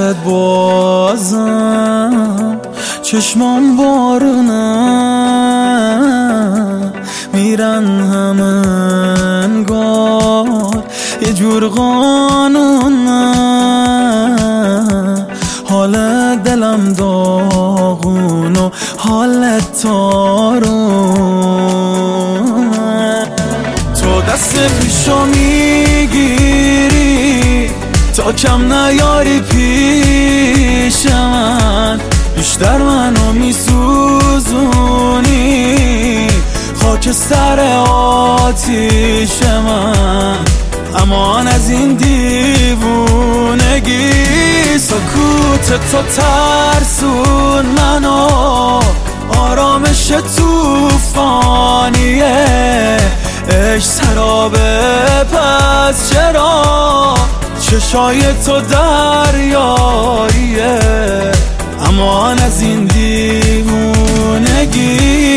عشقت بازم چشمام بارونه میرن همه انگار یه جور قانونه. حال دلم داغون و حالت تارونه. تو دست پیشو میگیری تا کم نیاری پیش من، بیشتر منو میسوزونی خاک سر آتیش من. امان از این دیوونگی، سکوت تو ترسون منو، آرامش توفانیه، عشق سرابه پس چرا چشای تو دریاییه. امان از این دیوونگی.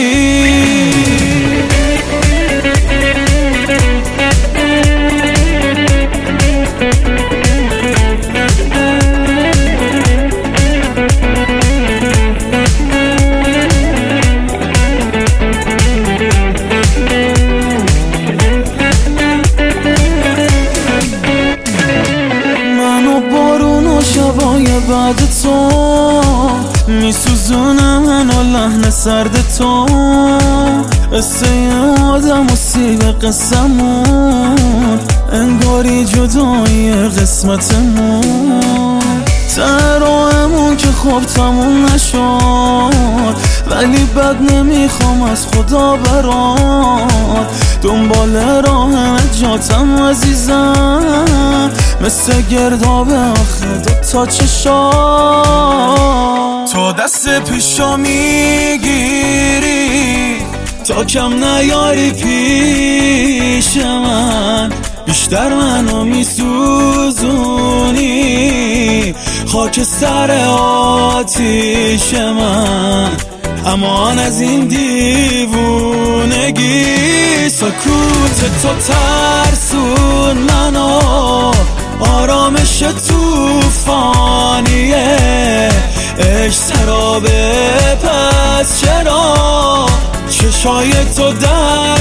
شبای بعد تو میسوزونه منو لحن سرد تو، قصه آدم و سیب قسمون انگاری جدایی قسمتمون. ترامون که خوب تموم نشد ولی بد نمیخوام از خدا برات، دنبال راه نجاتم عزیزم، مثل گرداب آخه دوتا چشات. تو دست پیشو میگیری تا کم نیاری پیش من، بیشتر منو میسوزونی خاک سر آتیش من. امان از این دیوونگی، سکوت تو ترسون منو، آرامش توفانیه، عشق سرابه پس چرا چشای تو در